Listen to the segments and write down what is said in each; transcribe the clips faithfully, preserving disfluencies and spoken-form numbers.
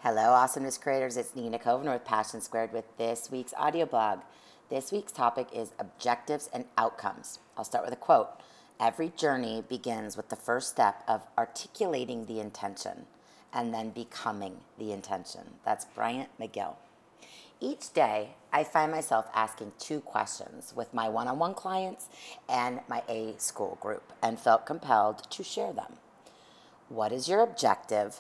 Hello, awesomeness creators. It's Nina Kovner with Passion Squared with this week's audio blog. This week's topic is objectives and outcomes. I'll start with a quote. Every journey begins with the first step of articulating the intention and then becoming the intention. That's Bryant McGill. Each day, I find myself asking two questions with my one-on-one clients and my A school group and felt compelled to share them. What is your objective?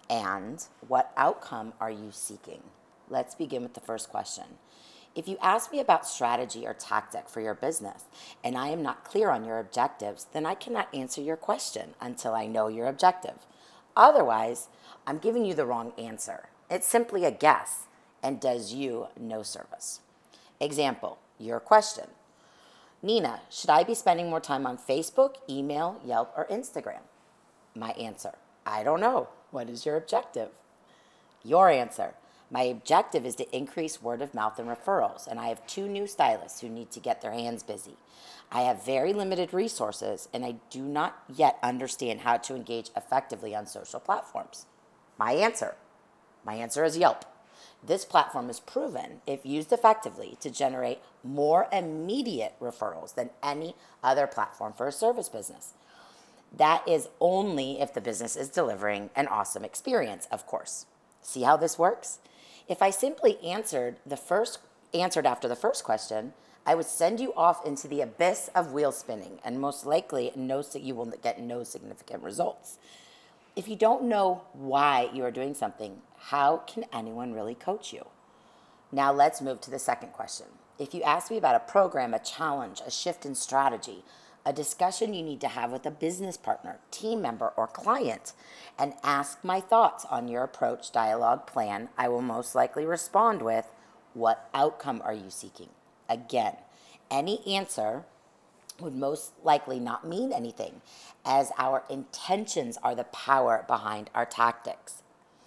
And what outcome are you seeking? Let's begin with the first question. If you ask me about strategy or tactic for your business and I am not clear on your objectives, then I cannot answer your question until I know your objective. Otherwise, I'm giving you the wrong answer. It's simply a guess and does you no service. Example, your question. Nina, should I be spending more time on Facebook, email, Yelp, or Instagram? My answer, I don't know. What is your objective? Your answer, my objective is to increase word of mouth and referrals, and I have two new stylists who need to get their hands busy. I have very limited resources, and I do not yet understand how to engage effectively on social platforms. My answer, my answer is Yelp. This platform is proven, if used effectively, to generate more immediate referrals than any other platform for a service business. That is only if the business is delivering an awesome experience, of course. See how this works? If I simply answered the first answered after the first question, I would send you off into the abyss of wheel spinning, and most likely no, you will get no significant results. If you don't know why you are doing something, how can anyone really coach you? Now let's move to the second question. If you ask me about a program, a challenge, a shift in strategy, a discussion you need to have with a business partner, team member, or client, and ask my thoughts on your approach, dialogue, plan, I will most likely respond with, what outcome are you seeking? Again, any answer would most likely not mean anything, as our intentions are the power behind our tactics.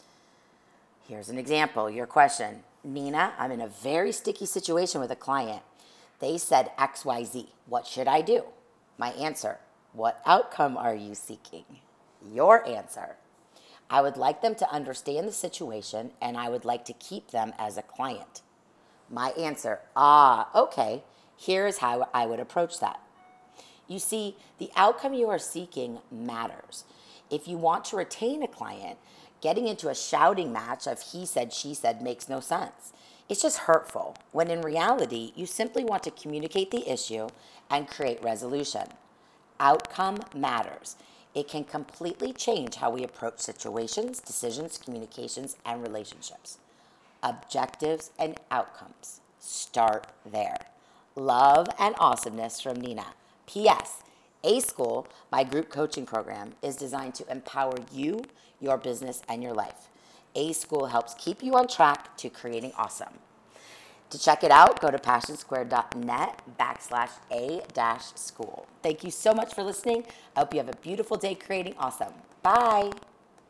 Here's an example, your question. Nina, I'm in a very sticky situation with a client. They said X Y Z. What should I do? My answer, what outcome are you seeking? Your answer, I would like them to understand the situation and I would like to keep them as a client. My answer, ah, okay, here is how I would approach that. You see, the outcome you are seeking matters. If you want to retain a client, getting into a shouting match of he said, she said makes no sense. It's just hurtful, when in reality, you simply want to communicate the issue and create resolution. Outcome matters. It can completely change how we approach situations, decisions, communications, and relationships. Objectives and outcomes. Start there. Love and awesomeness from Nina. P S. A School, my group coaching program, is designed to empower you, your business, and your life. A School helps keep you on track to creating awesome. To check it out, go to passionsquared.net backslash a dash school. Thank you so much for listening. I hope you have a beautiful day creating awesome. Bye.